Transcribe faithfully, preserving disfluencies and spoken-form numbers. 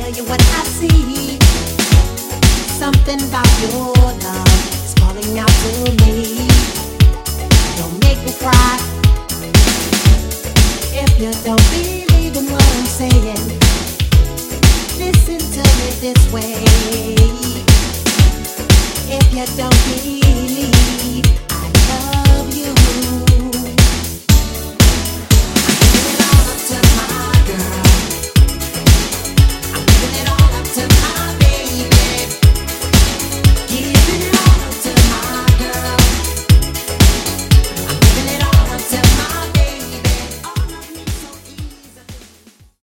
tell you what I see. Something about your love is calling out to me. Don't make me cry if you don't believe in what I'm saying. Listen to me this way.